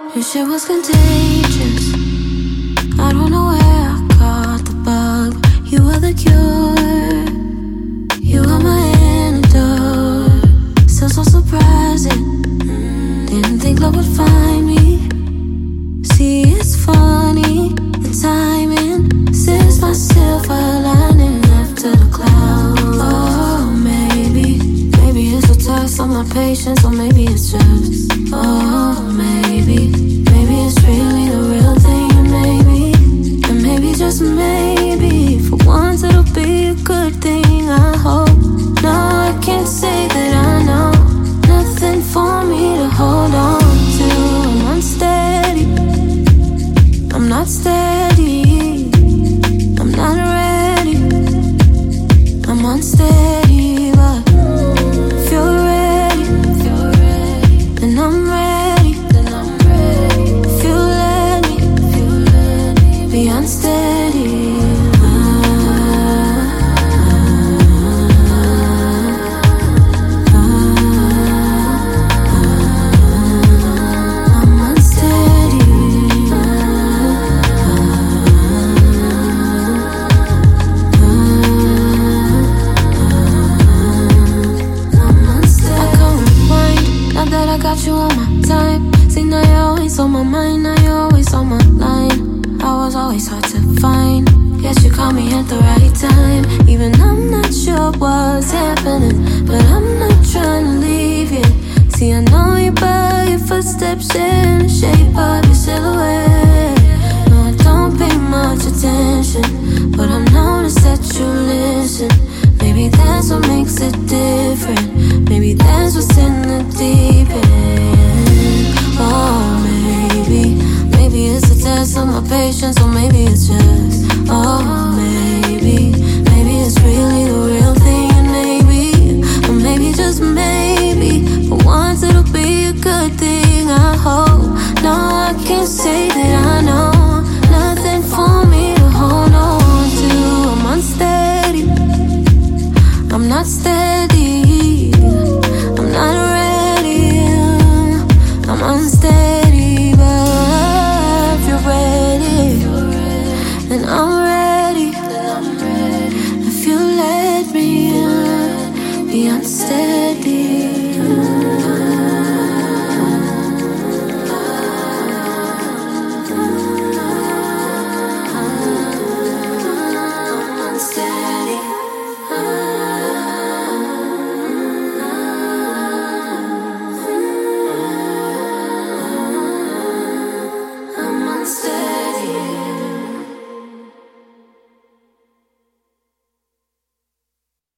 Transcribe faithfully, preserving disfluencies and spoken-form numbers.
Your shit was contagious. I don't know where I caught the bug. You were the cure. You were my antidote. Still so surprising. Didn't think love would find me. See, it's funny, the timing. Since my silver lining after the cloud. Oh, maybe, maybe it's a test of my patience, or maybe it's just. Oh, maybe, maybe it's really the real thing, and maybe, and maybe just maybe, for once it'll be a good thing. I hope. No, I can't say that I know. Nothing for me to hold on to. I'm unsteady. I'm not steady. I'm not ready. I'm unsteady, but if you're ready, if you're ready, then I'm ready. Then I'm ready. If you let me, if you let me be unsteady. Got you on my time. See, now you're always on my mind. Now you're always on my line. I was always hard to find. Guess you caught me at the right time. Even I'm not sure what's happening, but I'm not trying to leave yet. See, I know you by your footsteps and the shape of your silhouette. No, I don't pay much attention, but I've noticed that you listen. Maybe that's what makes it different. Maybe that's what's in the deep end. Oh, maybe, maybe it's a test of my patience, or maybe it's just. Oh, maybe, maybe it's really the real thing, and maybe, or maybe just maybe, for once it'll be a good thing. I hope. No, I can't say that I know. Nothing for me to hold on to. I'm unsteady. I'm not steady. I'm not ready. I'm unsteady, but if you're ready, then I'm ready. If you let me be unsteady.